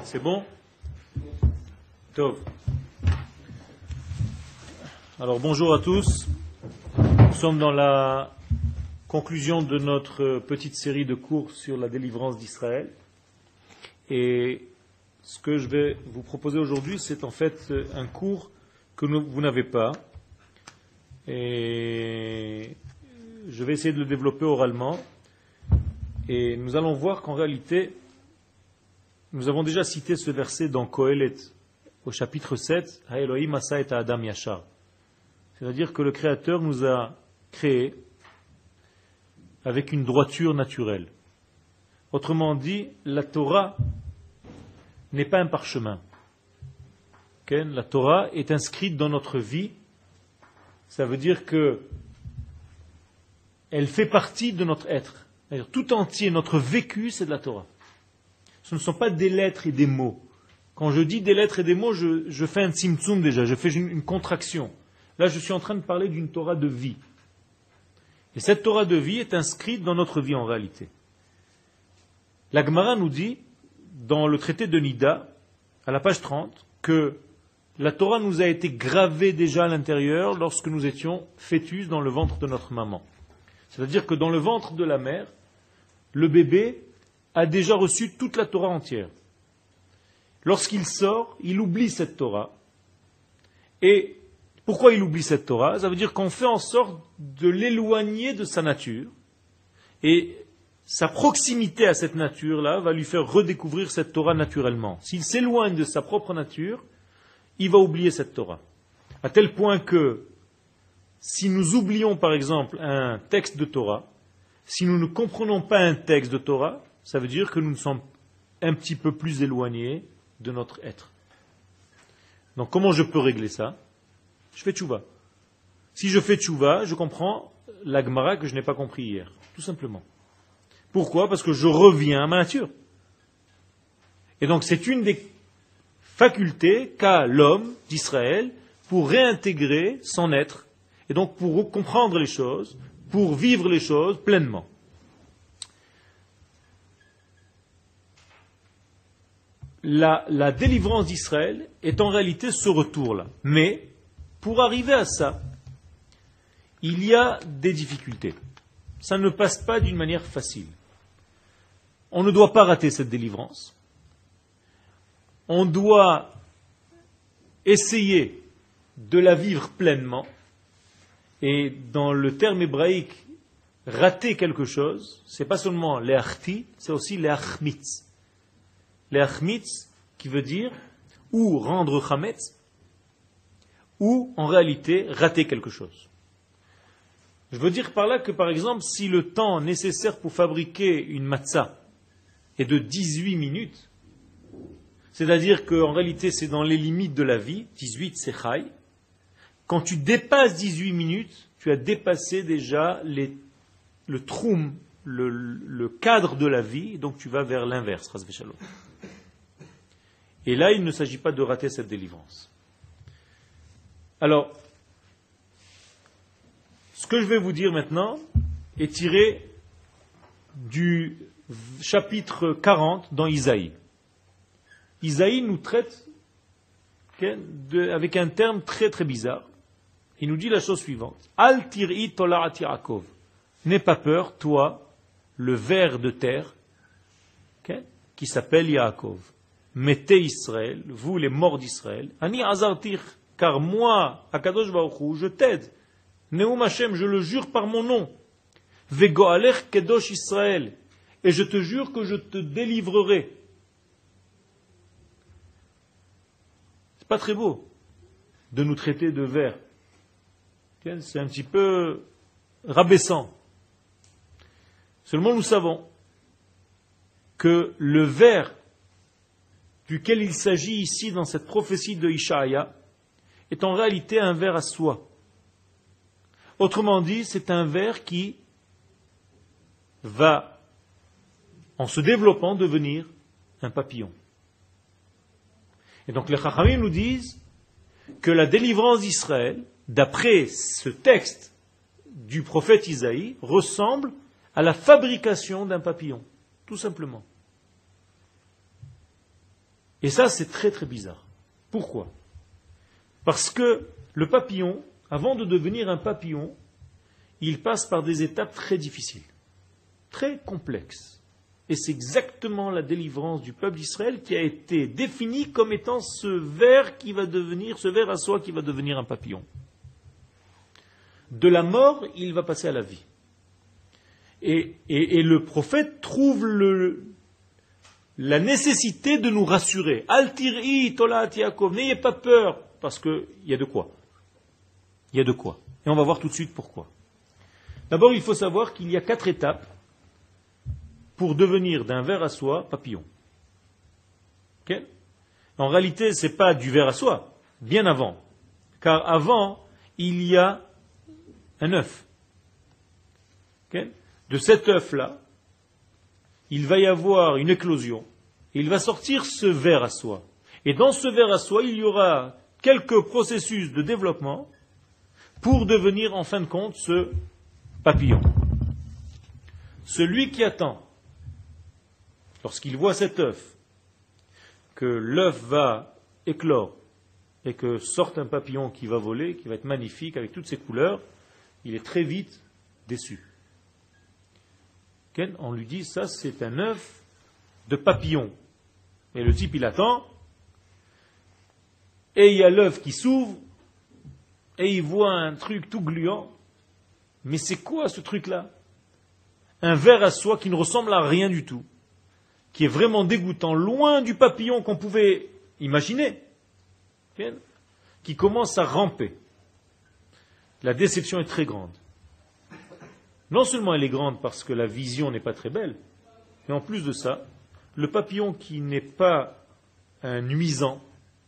C'est bon? Tov. Alors bonjour à tous. Nous sommes dans la conclusion de notre petite série de cours sur la délivrance d'Israël. Et ce que je vais vous proposer aujourd'hui, c'est en fait un cours que vous n'avez pas. Et je vais essayer de le développer oralement. Et nous allons voir qu'en réalité, nous avons déjà cité ce verset dans Kohelet, au chapitre 7, Ha Elohim asa et Adam yashar. C'est-à-dire que le Créateur nous a créés avec une droiture naturelle. Autrement dit, la Torah n'est pas un parchemin. La Torah est inscrite dans notre vie. Ça veut dire que elle fait partie de notre être. C'est-à-dire, tout entier, notre vécu, c'est de la Torah. Ce ne sont pas des lettres et des mots. Quand je dis des lettres et des mots, je fais un tzimtzum déjà, je fais une contraction. Là, je suis en train de parler d'une Torah de vie. Et cette Torah de vie est inscrite dans notre vie en réalité. La Gemara nous dit, dans le traité de Nida, à la page 30, que la Torah nous a été gravée déjà à l'intérieur lorsque nous étions fœtus dans le ventre de notre maman. C'est-à-dire que dans le ventre de la mère, le bébé a déjà reçu toute la Torah entière. Lorsqu'il sort, il oublie cette Torah. Et pourquoi il oublie cette Torah? Ça veut dire qu'on fait en sorte de l'éloigner de sa nature. Et sa proximité à cette nature-là va lui faire redécouvrir cette Torah naturellement. S'il s'éloigne de sa propre nature, il va oublier cette Torah. À tel point que, si nous oublions par exemple un texte de Torah, si nous ne comprenons pas un texte de Torah, ça veut dire que nous sommes un petit peu plus éloignés de notre être. Donc comment je peux régler ça? Je fais tchouva. Si je fais tchouva, je comprends la Gemara que je n'ai pas compris hier. Tout simplement. Pourquoi? Parce que je reviens à ma nature. Et donc c'est une des facultés qu'a l'homme d'Israël pour réintégrer son être, et donc pour comprendre les choses, pour vivre les choses pleinement. La délivrance d'Israël est en réalité ce retour-là. Mais, pour arriver à ça, il y a des difficultés. Ça ne passe pas d'une manière facile. On ne doit pas rater cette délivrance. On doit essayer de la vivre pleinement. Et dans le terme hébraïque, rater quelque chose, c'est pas seulement le'achti, c'est aussi le'achmitz. Le'achmitz, qui veut dire ou rendre chametz, ou en réalité rater quelque chose. Je veux dire par là que, par exemple, si le temps nécessaire pour fabriquer une matzah est de 18 minutes, c'est-à-dire qu'en réalité c'est dans les limites de la vie, 18 c'est chai, quand tu dépasses 18 minutes, tu as dépassé déjà le troum, le cadre de la vie, donc tu vas vers l'inverse. Et là, il ne s'agit pas de rater cette délivrance. Alors, ce que je vais vous dire maintenant est tiré du chapitre 40 dans Isaïe. Isaïe nous traite avec un terme très très bizarre. Il nous dit la chose suivante. Al tir'i tola'at Yaakov. N'aie pas peur, toi, le ver de terre, qui s'appelle Yaakov. Mettez Israël, vous les morts d'Israël. Ani azartir, car moi, Akadosh Baruch Hu, je t'aide. Neum Hashem, je le jure par mon nom. Vegoalech kedosh Israël. Et je te jure que je te délivrerai. C'est pas très beau de nous traiter de vers. C'est un petit peu rabaissant. Seulement nous savons que le vers duquel il s'agit ici dans cette prophétie de Ishaïa est en réalité un vers à soi. Autrement dit, c'est un vers qui va, en se développant, devenir un papillon. Et donc les Chachamim nous disent que la délivrance d'Israël, d'après ce texte du prophète Isaïe, ressemble à la fabrication d'un papillon, tout simplement. Et ça, c'est très très bizarre. Pourquoi? Parce que le papillon, avant de devenir un papillon, il passe par des étapes très difficiles, très complexes. Et c'est exactement la délivrance du peuple d'Israël qui a été définie comme étant ce ver à soie qui va devenir un papillon. De la mort, il va passer à la vie. Et le prophète trouve la nécessité de nous rassurer. Al-tir'i tolat Yaakov, n'ayez pas peur, parce qu'il y a de quoi. Il y a de quoi. Et on va voir tout de suite pourquoi. D'abord, il faut savoir qu'il y a 4 étapes pour devenir d'un ver à soie papillon. Okay? En réalité, ce n'est pas du ver à soie, bien avant. Car avant, il y a un œuf. Okay? De cet œuf-là, il va y avoir une éclosion, et il va sortir ce ver à soie. Et dans ce ver à soie, il y aura quelques processus de développement pour devenir en fin de compte ce papillon. Celui qui attend, lorsqu'il voit cet œuf, que l'œuf va éclore et que sorte un papillon qui va voler, qui va être magnifique avec toutes ses couleurs, il est très vite déçu. On lui dit, ça c'est un œuf de papillon. Et le type il attend, et il y a l'œuf qui s'ouvre, et il voit un truc tout gluant. Mais c'est quoi ce truc-là? Un ver à soie qui ne ressemble à rien du tout, qui est vraiment dégoûtant, loin du papillon qu'on pouvait imaginer, qui commence à ramper. La déception est très grande. Non seulement elle est grande parce que la vision n'est pas très belle, mais en plus de ça, le papillon qui n'est pas un nuisant,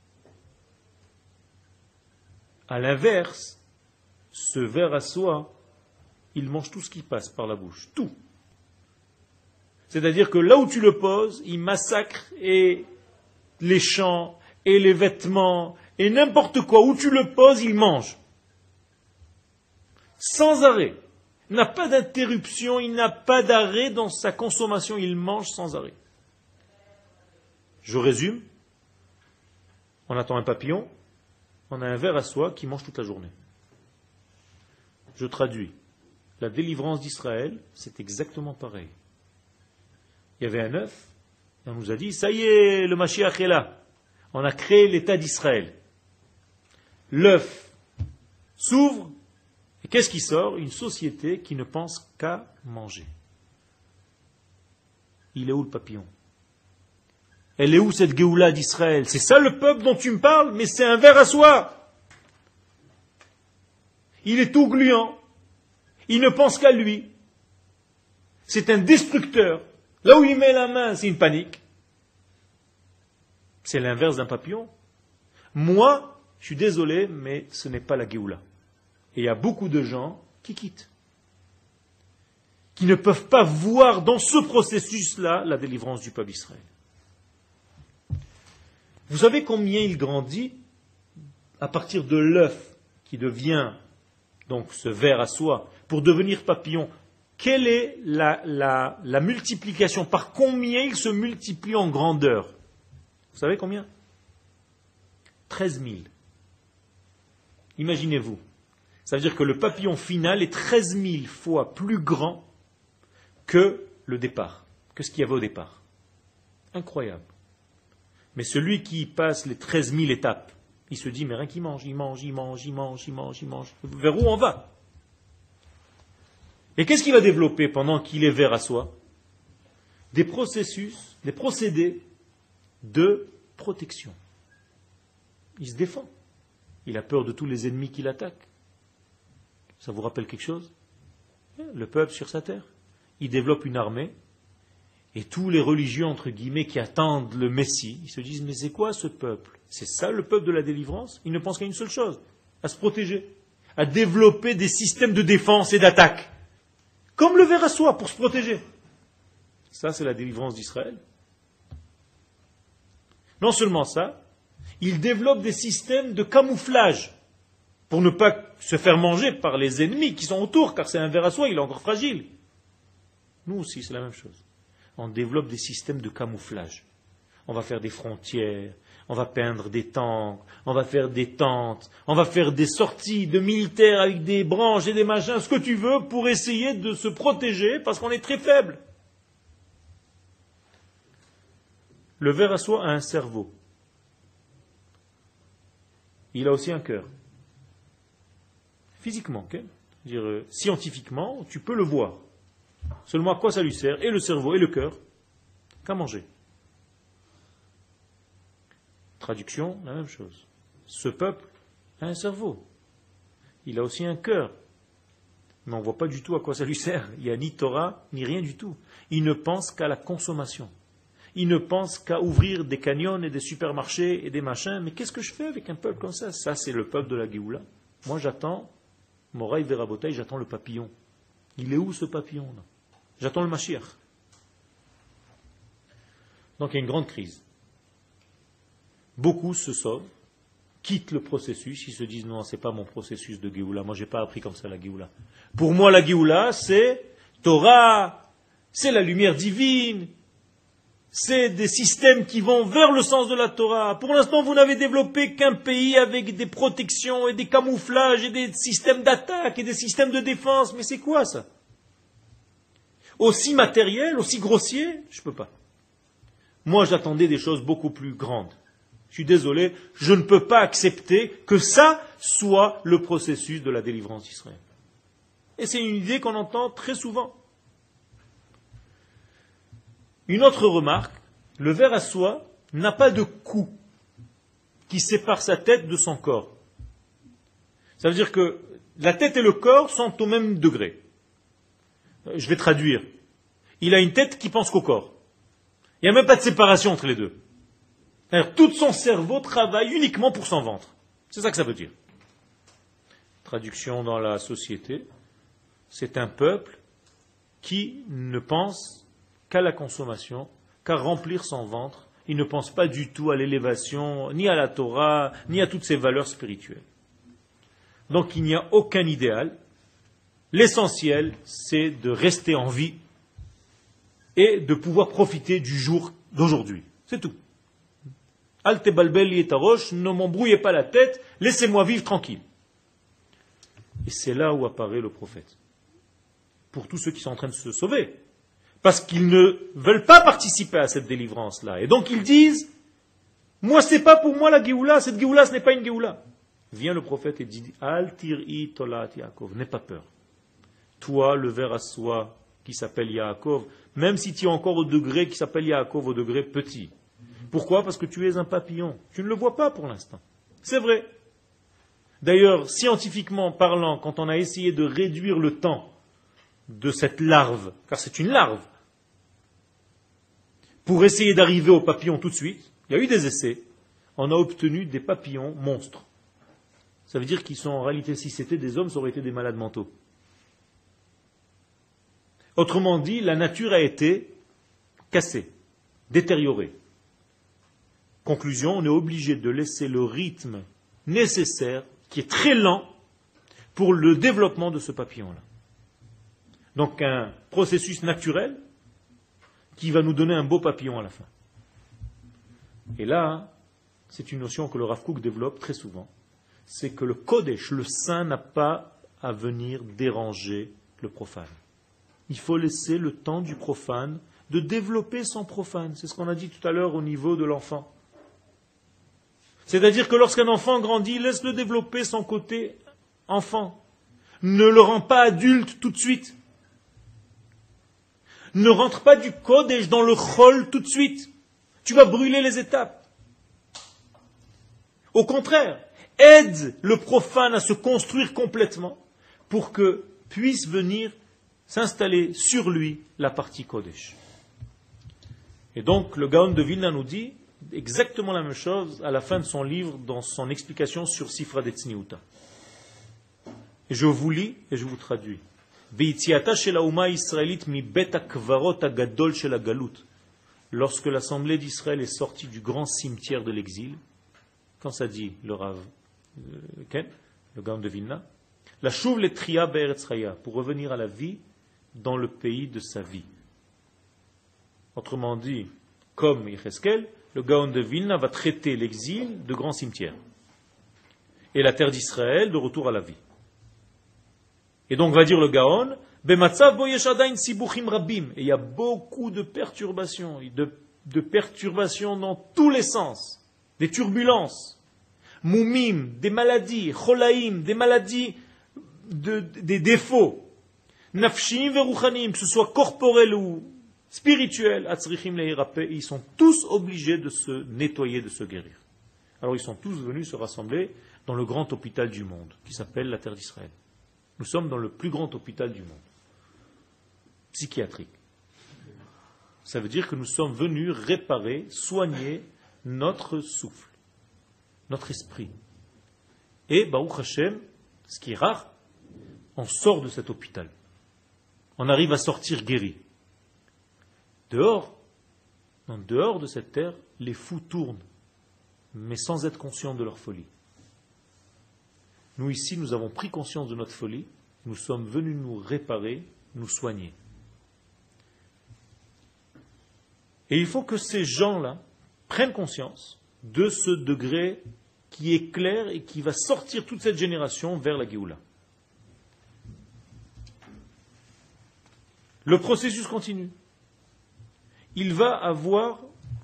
à l'inverse, ce ver à soie, il mange tout ce qui passe par la bouche, tout. C'est-à-dire que là où tu le poses, il massacre et les champs et les vêtements et n'importe quoi, où tu le poses, il mange. Sans arrêt. Il n'a pas d'interruption, il n'a pas d'arrêt dans sa consommation, il mange sans arrêt. Je résume. On attend un papillon, on a un ver à soie qui mange toute la journée. Je traduis. La délivrance d'Israël, c'est exactement pareil. Il y avait un œuf, et on nous a dit, ça y est, le Mashiach est là. On a créé l'État d'Israël. L'œuf s'ouvre, et qu'est-ce qui sort? Une société qui ne pense qu'à manger. Il est où le papillon? Elle est où cette Géoula d'Israël? C'est ça le peuple dont tu me parles? Mais c'est un ver à soie. Il est tout gluant. Il ne pense qu'à lui. C'est un destructeur. Là où il met la main, c'est une panique. C'est l'inverse d'un papillon. Moi, je suis désolé, mais ce n'est pas la Géoula. Et il y a beaucoup de gens qui quittent, qui ne peuvent pas voir dans ce processus-là la délivrance du peuple d'Israël. Vous savez combien il grandit à partir de l'œuf qui devient donc ce ver à soie pour devenir papillon? Quelle est la multiplication? Par combien il se multiplie en grandeur? Vous savez combien? 13 000. Imaginez-vous. Ça veut dire que le papillon final est 13 000 fois plus grand que le départ, que ce qu'il y avait au départ. Incroyable. Mais celui qui passe les 13 000 étapes, il se dit, mais rien qu'il mange, il mange. Vers où on va? Et qu'est-ce qu'il va développer pendant qu'il est ver à soie? Des processus, des procédés de protection. Il se défend. Il a peur de tous les ennemis qui l'attaquent. Ça vous rappelle quelque chose? Le peuple sur sa terre. Il développe une armée, et tous les religieux, entre guillemets, qui attendent le Messie, ils se disent, mais c'est quoi ce peuple? C'est ça le peuple de la délivrance? Il ne pense qu'à une seule chose, à se protéger, à développer des systèmes de défense et d'attaque. Comme le ver à soie, pour se protéger. Ça, c'est la délivrance d'Israël. Non seulement ça, il développe des systèmes de camouflage pour ne pas se faire manger par les ennemis qui sont autour, car c'est un ver à soie, il est encore fragile. Nous aussi, c'est la même chose. On développe des systèmes de camouflage. On va faire des frontières, on va peindre des tanks, on va faire des tentes, on va faire des sorties de militaires avec des branches et des machins, ce que tu veux, pour essayer de se protéger parce qu'on est très faible. Le ver à soie a un cerveau. Il a aussi un cœur. Physiquement, okay? C'est-à-dire, scientifiquement, tu peux le voir. Seulement à quoi ça lui sert, et le cerveau et le cœur? Qu'à manger. Traduction, la même chose. Ce peuple a un cerveau. Il a aussi un cœur. Mais on ne voit pas du tout à quoi ça lui sert. Il n'y a ni Torah, ni rien du tout. Il ne pense qu'à la consommation. Il ne pense qu'à ouvrir des canyons et des supermarchés et des machins. Mais qu'est-ce que je fais avec un peuple comme ça? Ça, c'est le peuple de la Géoula. Moi, j'attends, Moraï Verabotaï, j'attends le papillon. Il est où ce papillon-là? J'attends le Mashiach. Donc il y a une grande crise. Beaucoup se sauvent, quittent le processus, ils se disent non, ce n'est pas mon processus de Géoula, moi je n'ai pas appris comme ça la Géoula. Pour moi la Géoula c'est Torah, c'est la lumière divine, c'est des systèmes qui vont vers le sens de la Torah. Pour l'instant vous n'avez développé qu'un pays avec des protections et des camouflages et des systèmes d'attaque et des systèmes de défense, mais c'est quoi ça? Aussi matériel, aussi grossier, je ne peux pas. Moi j'attendais des choses beaucoup plus grandes. Je suis désolé, je ne peux pas accepter que ça soit le processus de la délivrance d'Israël. Et c'est une idée qu'on entend très souvent. Une autre remarque, le ver à soie n'a pas de cou qui sépare sa tête de son corps. Ça veut dire que la tête et le corps sont au même degré. Je vais traduire. Il a une tête qui pense qu'au corps. Il n'y a même pas de séparation entre les deux. Alors, tout son cerveau travaille uniquement pour son ventre. C'est ça que ça veut dire. Traduction dans la société, c'est un peuple qui ne pense qu'à la consommation, qu'à remplir son ventre. Il ne pense pas du tout à l'élévation, ni à la Torah, ni à toutes ces valeurs spirituelles. Donc il n'y a aucun idéal. L'essentiel, c'est de rester en vie et de pouvoir profiter du jour d'aujourd'hui. C'est tout. Al tebalbel yetarosh, ne m'embrouillez pas la tête, laissez-moi vivre tranquille. Et c'est là où apparaît le prophète. Pour tous ceux qui sont en train de se sauver. Parce qu'ils ne veulent pas participer à cette délivrance-là. Et donc ils disent, moi c'est pas pour moi la Géoula, cette Géoula ce n'est pas une Géoula. Vient le prophète et dit, Al tir'i tolat Yaakov, n'aie pas peur. Toi, le ver à soie qui s'appelle Yaakov, même si tu es encore au degré qui s'appelle Yaakov, au degré petit. Pourquoi? Parce que tu es un papillon. Tu ne le vois pas pour l'instant. C'est vrai. D'ailleurs, scientifiquement parlant, quand on a essayé de réduire le temps de cette larve, car c'est une larve, pour essayer d'arriver au papillon tout de suite, il y a eu des essais, on a obtenu des papillons monstres. Ça veut dire qu'ils sont en réalité, si c'était des hommes, ça aurait été des malades mentaux. Autrement dit, la nature a été cassée, détériorée. Conclusion, on est obligé de laisser le rythme nécessaire, qui est très lent, pour le développement de ce papillon-là. Donc un processus naturel qui va nous donner un beau papillon à la fin. Et là, c'est une notion que le Rav Kook développe très souvent. C'est que le Kodesh, le saint, n'a pas à venir déranger le profane. Il faut laisser le temps du profane de développer son profane. C'est ce qu'on a dit tout à l'heure au niveau de l'enfant. C'est-à-dire que lorsqu'un enfant grandit, laisse-le développer son côté enfant. Ne le rend pas adulte tout de suite. Ne rentre pas du Kodesh dans le Chol tout de suite. Tu vas brûler les étapes. Au contraire, aide le profane à se construire complètement pour que puisse venir s'installer sur lui la partie Kodesh. Et donc le Gaon de Vilna nous dit exactement la même chose à la fin de son livre, dans son explication sur Sifra Detzniuta. Et je vous lis et je vous traduis. Lorsque l'assemblée d'Israël est sortie du grand cimetière de l'exil, quand ça dit le Rav Ken, le Gaon de Vilna, la chouv le tria be'eretz chaya, pour revenir à la vie dans le pays de sa vie. Autrement dit, comme Yecheskel, le Gaon de Vilna va traiter l'exil de grand cimetière. Et la terre d'Israël de retour à la vie. Et donc va dire le Gaon, Bematzav bo yesh adayin sibuchim rabim. Et il y a beaucoup de perturbations, de perturbations dans tous les sens, des turbulences, moumim, des maladies, cholaïm, des maladies, des défauts, nafshim veruchanim, que ce soit corporel ou spirituel, atzrichim leirape, ils sont tous obligés de se nettoyer, de se guérir. Alors ils sont tous venus se rassembler dans le grand hôpital du monde, qui s'appelle la terre d'Israël. Nous sommes dans le plus grand hôpital du monde, psychiatrique. Ça veut dire que nous sommes venus réparer, soigner notre souffle, notre esprit. Et, Baruch Hashem, ce qui est rare, on sort de cet hôpital. On arrive à sortir guéri. Dehors, en dehors de cette terre, les fous tournent, mais sans être conscients de leur folie. Nous ici, nous avons pris conscience de notre folie, nous sommes venus nous réparer, nous soigner. Et il faut que ces gens-là prennent conscience de ce degré qui est clair et qui va sortir toute cette génération vers la Géoula. Le processus continue. Il va avoir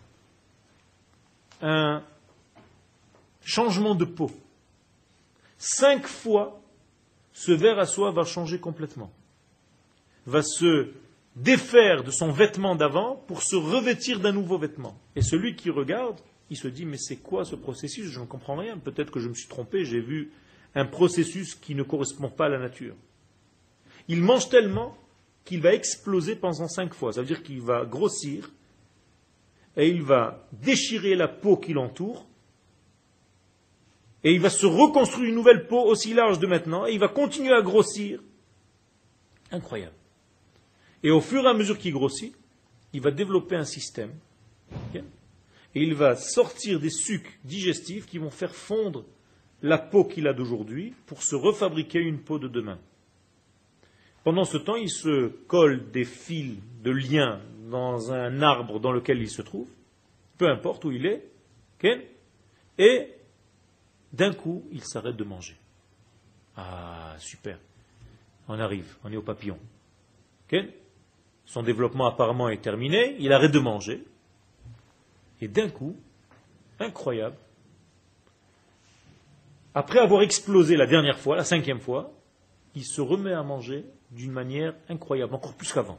un changement de peau. 5 fois, ce ver à soie va changer complètement. Va se défaire de son vêtement d'avant pour se revêtir d'un nouveau vêtement. Et celui qui regarde, il se dit, mais c'est quoi ce processus? Je ne comprends rien. Peut-être que je me suis trompé, j'ai vu un processus qui ne correspond pas à la nature. Il mange tellement qu'il va exploser pendant 5 fois. Ça veut dire qu'il va grossir et il va déchirer la peau qui l'entoure et il va se reconstruire une nouvelle peau aussi large de maintenant et il va continuer à grossir. Incroyable. Et au fur et à mesure qu'il grossit, il va développer un système et il va sortir des sucs digestifs qui vont faire fondre la peau qu'il a d'aujourd'hui pour se refabriquer une peau de demain. Pendant ce temps, il se colle des fils de lien dans un arbre dans lequel il se trouve, peu importe où il est, et d'un coup, il s'arrête de manger. Ah, super. On arrive, on est au papillon. Son développement apparemment est terminé, il arrête de manger, et d'un coup, incroyable, après avoir explosé la dernière fois, la 5e fois, il se remet à manger d'une manière incroyable, encore plus qu'avant.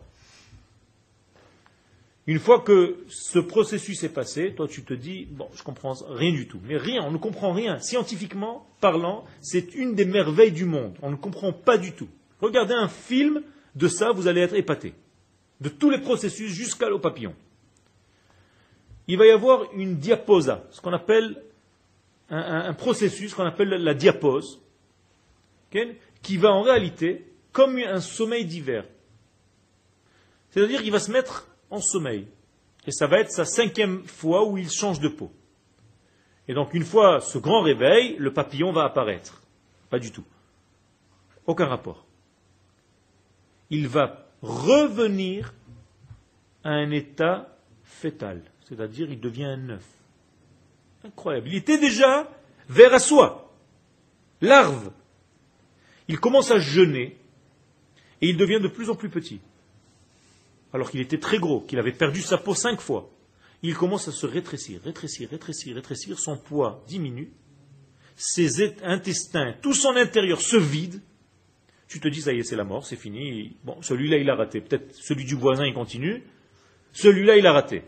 Une fois que ce processus est passé, toi tu te dis, bon, je comprends rien du tout. Mais rien, on ne comprend rien. Scientifiquement parlant, c'est une des merveilles du monde. On ne comprend pas du tout. Regardez un film de ça, vous allez être épaté. De tous les processus jusqu'au papillon. Il va y avoir une diaposa, ce qu'on appelle un processus qu'on appelle la diapose, qui va en réalité comme un sommeil d'hiver. C'est-à-dire qu'il va se mettre en sommeil. Et ça va être sa 5e fois où il change de peau. Et donc une fois ce grand réveil, le papillon va apparaître. Pas du tout. Aucun rapport. Il va revenir à un état fœtal. C'est-à-dire il devient un œuf. Incroyable. Il était déjà ver à soie. Larve. Il commence à jeûner et il devient de plus en plus petit. Alors qu'il était très gros, qu'il avait perdu sa peau 5 fois. Il commence à se rétrécir, son poids diminue, ses intestins, tout son intérieur se vide. Tu te dis, ça y est, c'est la mort, c'est fini. Bon, celui-là, il a raté. Peut-être celui du voisin, il continue. Celui-là, il a raté.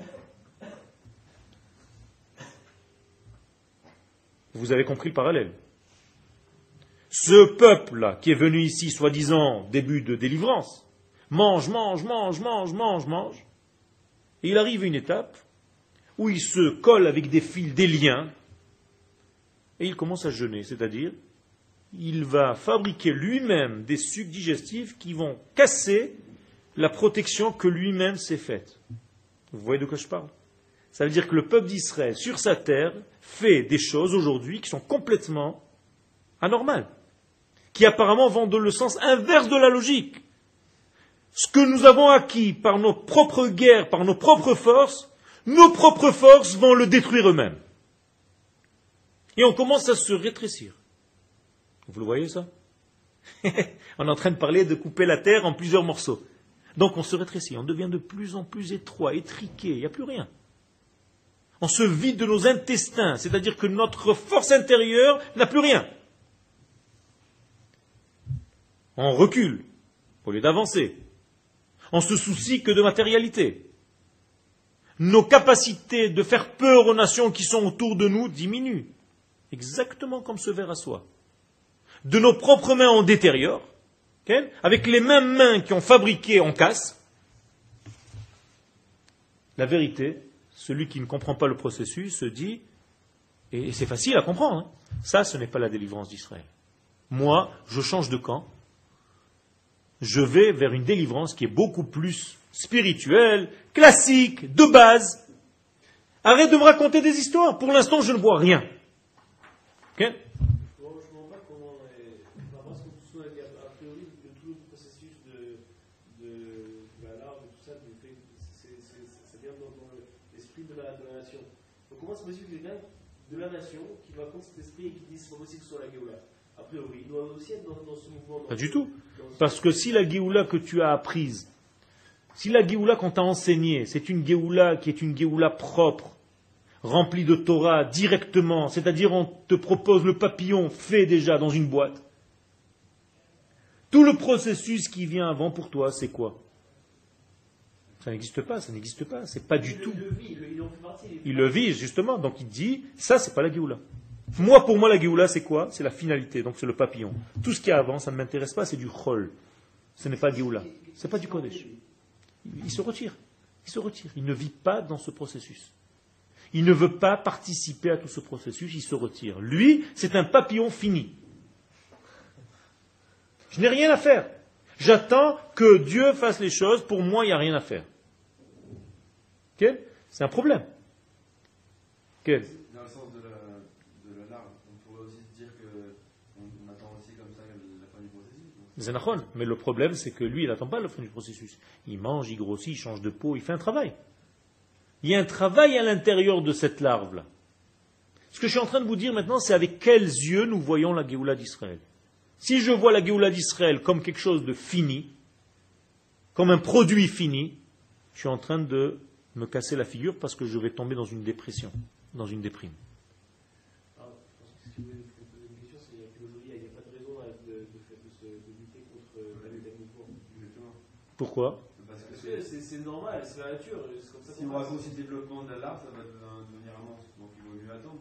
Vous avez compris le parallèle. Ce peuple-là, qui est venu ici, soi-disant, début de délivrance, mange. Et il arrive à une étape où il se colle avec des fils, des liens, et il commence à jeûner. C'est-à-dire, il va fabriquer lui-même des sucs digestifs qui vont casser la protection que lui-même s'est faite. Vous voyez de quoi je parle? Ça veut dire que le peuple d'Israël, sur sa terre, fait des choses aujourd'hui qui sont complètement anormales, qui apparemment vont dans le sens inverse de la logique. Ce que nous avons acquis par nos propres guerres, par nos propres forces, nos propres forces vont le détruire eux-mêmes. Et on commence à se rétrécir. Vous le voyez ça? On est en train de parler de couper la terre en plusieurs morceaux. Donc on se rétrécit, on devient de plus en plus étroit, étriqué, il n'y a plus rien. On se vide de nos intestins, c'est-à-dire que notre force intérieure n'a plus rien. On recule au lieu d'avancer. On se soucie que de matérialité. Nos capacités de faire peur aux nations qui sont autour de nous diminuent. Exactement comme ce verre à soie. De nos propres mains, on détériore. Okay? Avec les mêmes mains qui ont fabriqué, on casse. La vérité, celui qui ne comprend pas le processus se dit, et c'est facile à comprendre, hein, ça ce n'est pas la délivrance d'Israël. Moi, je change de camp. Je vais vers une délivrance qui est beaucoup plus spirituelle, classique, de base. Arrête de me raconter des histoires. Pour l'instant, je ne vois rien. Ok? Je ne comprends pas comment, par rapport à ce que tout ça, a priori, tout le processus de la larve et tout ça, c'est-à-dire dans l'esprit de la nation. Donc comment c'est possible que quelqu'un de la nation qui va contre cet esprit et qui dit c'est pas possible que ce soit la Géoula? A priori, il doit aussi être dans ce mouvement. Pas du tout. Parce que si la Géoula que tu as apprise, si la Géoula qu'on t'a enseignée, c'est une Géoula qui est une Géoula propre, remplie de Torah directement, c'est-à-dire on te propose le papillon fait déjà dans une boîte, tout le processus qui vient avant pour toi, c'est quoi? Ça n'existe pas, c'est pas du tout. Il le vit, justement, donc il dit, ça c'est pas la Géoula. Pour moi, la Géoula, c'est quoi? C'est la finalité, donc c'est le papillon. Tout ce qui est avant, ça ne m'intéresse pas, c'est du chol. Ce n'est pas Géoula. Ce n'est pas du Kodesh. Il se retire. Il ne vit pas dans ce processus. Il ne veut pas participer à tout ce processus, il se retire. Lui, c'est un papillon fini. Je n'ai rien à faire. J'attends que Dieu fasse les choses, pour moi, il n'y a rien à faire. Okay? C'est un problème. Okay? Dans le sens de la larve, on pourrait aussi dire qu'on attend aussi comme ça la fin du processus. C'est nachon. Mais le problème, c'est que lui, il n'attend pas la fin du processus. Il mange, il grossit, il change de peau, il fait un travail. Il y a un travail à l'intérieur de cette larve-là. Ce que je suis en train de vous dire maintenant, c'est avec quels yeux nous voyons la Géoula d'Israël. Si je vois la Géoula d'Israël comme quelque chose de fini, comme un produit fini, je suis en train de me casser la figure parce que je vais tomber dans une dépression, dans une déprime. Alors, je pense que si vous voulez vous poser une question, c'est qu'aujourd'hui, il n'y a pas de raison de lutter contre la méthanisme. Pourquoi? Parce que c'est normal, c'est la nature. C'est comme ça si on raconte aussi le développement de la larve, ça va devenir un monstre. Donc il vaut mieux attendre.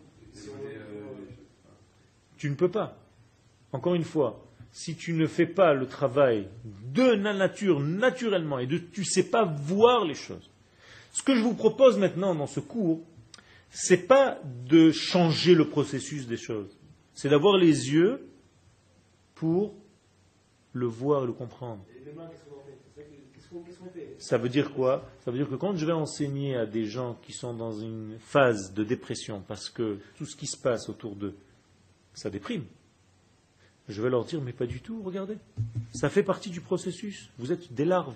Tu ne peux pas. Encore une fois, si tu ne fais pas le travail de la nature naturellement et tu ne sais pas voir les choses. Ce que je vous propose maintenant dans ce cours, c'est pas de changer le processus des choses. C'est d'avoir les yeux pour le voir et le comprendre. Et demain, qu'est-ce qu'on fait? Ça veut dire quoi? Ça veut dire que quand je vais enseigner à des gens qui sont dans une phase de dépression parce que tout ce qui se passe autour d'eux, ça déprime, je vais leur dire, mais pas du tout, regardez. Ça fait partie du processus. Vous êtes des larves.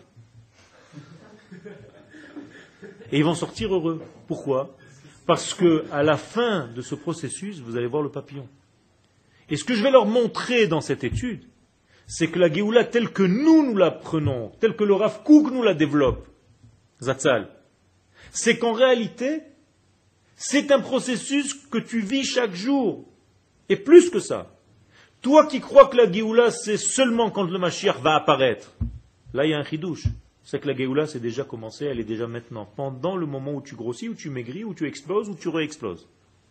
Et ils vont sortir heureux. Pourquoi? Parce que à la fin de ce processus, vous allez voir le papillon. Et ce que je vais leur montrer dans cette étude, c'est que la Géoula telle que nous la prenons, telle que le Rav Kook nous la développe, Zatzal, c'est qu'en réalité, c'est un processus que tu vis chaque jour. Et plus que ça. Toi qui crois que la Géoula, c'est seulement quand le Mashiach va apparaître, là il y a un chidouche. C'est que la Géoula, c'est déjà commencé, elle est déjà maintenant. Pendant le moment où tu grossis, où tu maigris, où tu exploses, où tu réexploses.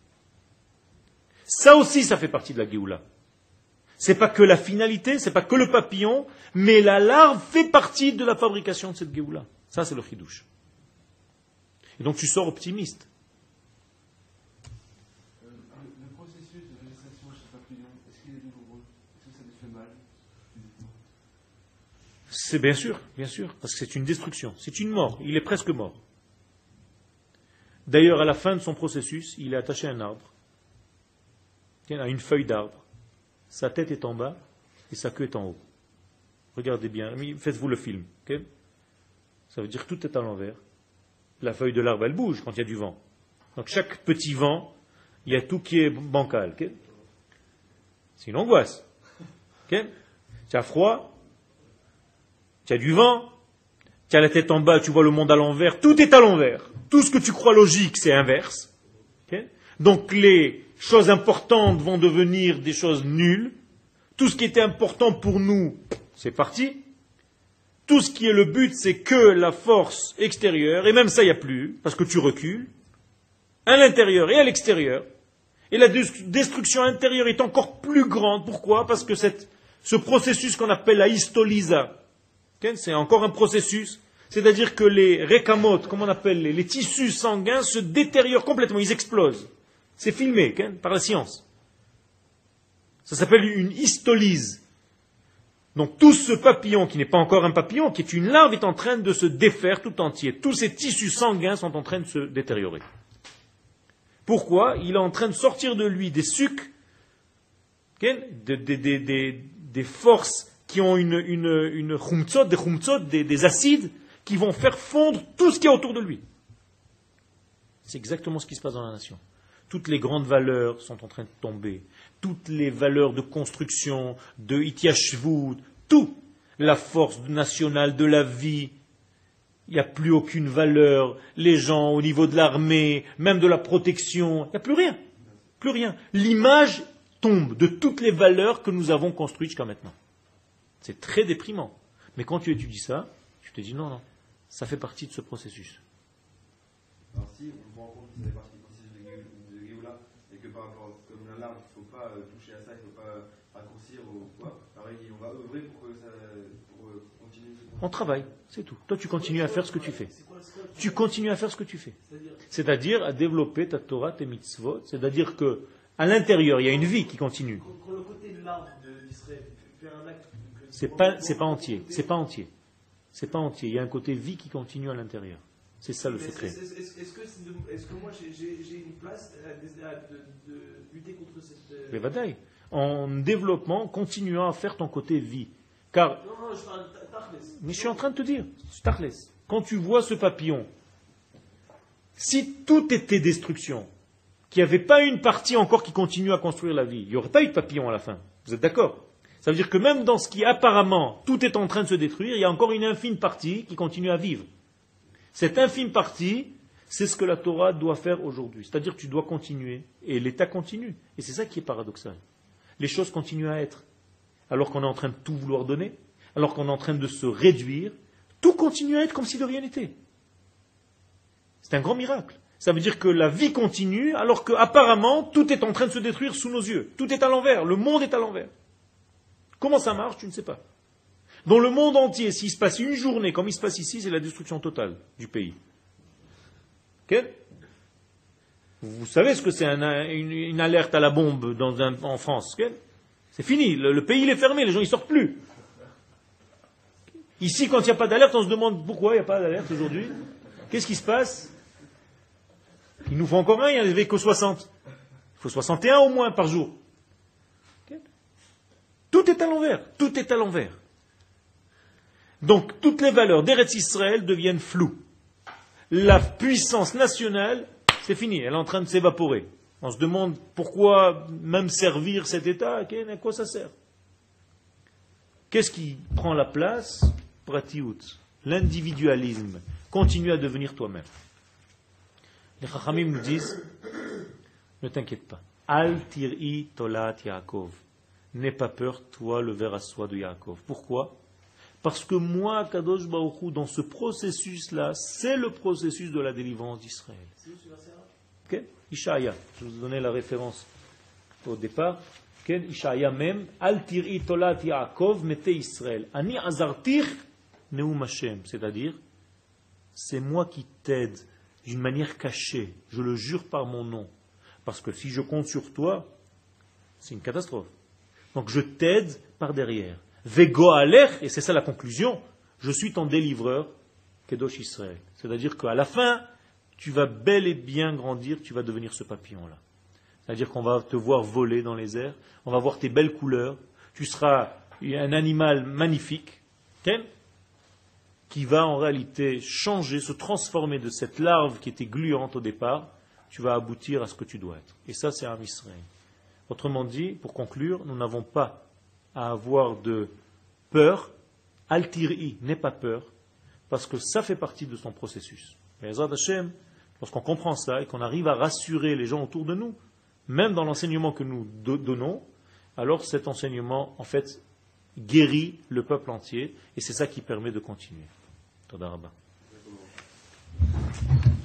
Ça aussi, ça fait partie de la Géoula. C'est pas que la finalité, c'est pas que le papillon, mais la larve fait partie de la fabrication de cette Géoula. Ça, c'est le chidouche. Et donc tu sors optimiste. Le processus de gestation chez le papillon, est-ce qu'il est douloureux? Est-ce que ça lui fait mal? C'est bien sûr, parce que c'est une destruction, c'est une mort, il est presque mort. D'ailleurs, à la fin de son processus, il est attaché à un arbre, à une feuille d'arbre. Sa tête est en bas et sa queue est en haut. Regardez bien, faites-vous le film. Okay? Ça veut dire que tout est à l'envers. La feuille de l'arbre, elle bouge quand il y a du vent. Donc chaque petit vent, il y a tout qui est bancal. Okay? C'est une angoisse. Okay? Tu as froid, tu as du vent, tu as la tête en bas, tu vois le monde à l'envers, tout est à l'envers. Tout ce que tu crois logique, c'est inverse. Okay? Donc les choses importantes vont devenir des choses nulles. Tout ce qui était important pour nous, c'est parti. Tout ce qui est le but, c'est que la force extérieure, et même ça, il n'y a plus, parce que tu recules, à l'intérieur et à l'extérieur. Et la destruction intérieure est encore plus grande. Pourquoi? Parce que ce processus qu'on appelle la histolysa, okay, c'est encore un processus. C'est-à-dire que les rékamot, comme on appelle les tissus sanguins, se détériorent complètement, ils explosent. C'est filmé okay, par la science. Ça s'appelle une histolyse. Donc tout ce papillon, qui n'est pas encore un papillon, qui est une larve, est en train de se défaire tout entier. Tous ces tissus sanguins sont en train de se détériorer. Pourquoi? Il est en train de sortir de lui des sucs, okay, des forces qui ont une khumtzot, des acides, qui vont faire fondre tout ce qui est autour de lui. C'est exactement ce qui se passe dans la nation. Toutes les grandes valeurs sont en train de tomber. Toutes les valeurs de construction, de Ityashvut, tout. La force nationale de la vie. Il n'y a plus aucune valeur. Les gens, au niveau de l'armée, même de la protection, il n'y a plus rien. Plus rien. L'image tombe de toutes les valeurs que nous avons construites jusqu'à maintenant. C'est très déprimant. Mais quand tu étudies ça, tu te dis non, ça fait partie de ce processus. Alors si on prend en compte que ça fait partie du processus de Géoula, et que par rapport comme une alarme, il ne faut pas toucher à ça, il ne faut pas raccourcir ou quoi, pareil, on va œuvrer pour continuer ce processus. On travaille, c'est tout. Toi, tu continues à faire ce que tu fais. Tu continues à faire ce que tu fais. C'est-à-dire à développer ta Torah, tes mitzvot. C'est-à-dire que à l'intérieur, il y a une vie qui continue. Quand le côté de l'arbre d'Israël fait un acte... C'est pas entier. C'est pas entier. C'est pas entier. Il y a un côté vie qui continue à l'intérieur. C'est ça le secret. Est-ce que moi j'ai une place de lutter contre cette... Mais bataille. En développement, continuant à faire ton côté vie. Car... Non, je parle Tachles. Mais je suis en train de te dire, Tachles, quand tu vois ce papillon, si tout était destruction, qu'il n'y avait pas une partie encore qui continue à construire la vie, il n'y aurait pas eu de papillon à la fin. Vous êtes d'accord? Ça veut dire que même dans ce qui apparemment tout est en train de se détruire, il y a encore une infime partie qui continue à vivre. Cette infime partie, c'est ce que la Torah doit faire aujourd'hui. C'est-à-dire que tu dois continuer, et l'État continue. Et c'est ça qui est paradoxal. Les choses continuent à être. Alors qu'on est en train de tout vouloir donner, alors qu'on est en train de se réduire, tout continue à être comme si de rien n'était. C'est un grand miracle. Ça veut dire que la vie continue, alors qu'apparemment, tout est en train de se détruire sous nos yeux. Tout est à l'envers, le monde est à l'envers. Comment ça marche, tu ne sais pas. Dans le monde entier, s'il se passe une journée, comme il se passe ici, c'est la destruction totale du pays. Okay? Vous savez ce que c'est une alerte à la bombe en France. Okay? C'est fini, le pays il est fermé, les gens ne sortent plus. Ici, quand il n'y a pas d'alerte, on se demande pourquoi il n'y a pas d'alerte aujourd'hui. Qu'est-ce qui se passe? Il nous faut encore un, il n'y en avait que 60. Il faut 61 au moins par jour. Okay? Tout est à l'envers, tout est à l'envers. Donc, toutes les valeurs d'Eretz Israël deviennent floues. La puissance nationale, c'est fini, elle est en train de s'évaporer. On se demande pourquoi même servir cet État, à quoi ça sert? Qu'est-ce qui prend la place? Pratiout, l'individualisme. Continue à devenir toi-même. Les Chachamim nous disent, ne t'inquiète pas. Al tir'i tolat Yaakov. N'aie pas peur, toi, le ver à soie de Yaakov. Pourquoi? Parce que moi, Kadosh Baruch Hu, dans ce processus-là, c'est le processus de la délivrance d'Israël. Okay? Ishaïa, je vous ai donné la référence au départ. Okay? Ishaïa même, Al tir'i tolat Yaakov mete Israël. Ani azartir neum Hashem. C'est-à-dire, c'est moi qui t'aide d'une manière cachée. Je le jure par mon nom. Parce que si je compte sur toi, c'est une catastrophe. Donc je t'aide par derrière. Vego alech, et c'est ça la conclusion, je suis ton délivreur, Kedosh Israël. C'est-à-dire qu'à la fin, tu vas bel et bien grandir, tu vas devenir ce papillon-là. C'est-à-dire qu'on va te voir voler dans les airs, on va voir tes belles couleurs, tu seras un animal magnifique. Okay? qui va en réalité changer, se transformer de cette larve qui était gluante au départ, tu vas aboutir à ce que tu dois être. Et ça, c'est un Israël. Autrement dit, pour conclure, nous n'avons pas à avoir de peur. Al-Tir'i, n'aie pas peur, parce que ça fait partie de son processus. Mais Ezrat Hashem, lorsqu'on comprend ça et qu'on arrive à rassurer les gens autour de nous, même dans l'enseignement que nous donnons, alors cet enseignement, en fait, guérit le peuple entier, et c'est ça qui permet de continuer. Toda Rabba.